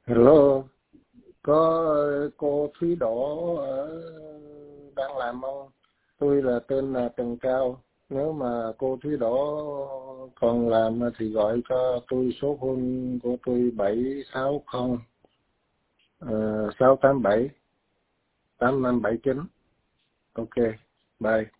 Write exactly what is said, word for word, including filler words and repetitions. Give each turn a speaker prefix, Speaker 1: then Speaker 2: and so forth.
Speaker 1: Hello, có cô Thúy Đỗ ở đang làm không? Tôi là tên là Trần Cao. Nếu mà cô Thúy Đỗ còn làm thì gọi cho tôi số phone của tôi bảy sáu không sáu tám bảy tám năm bảy chín. Ok, bye.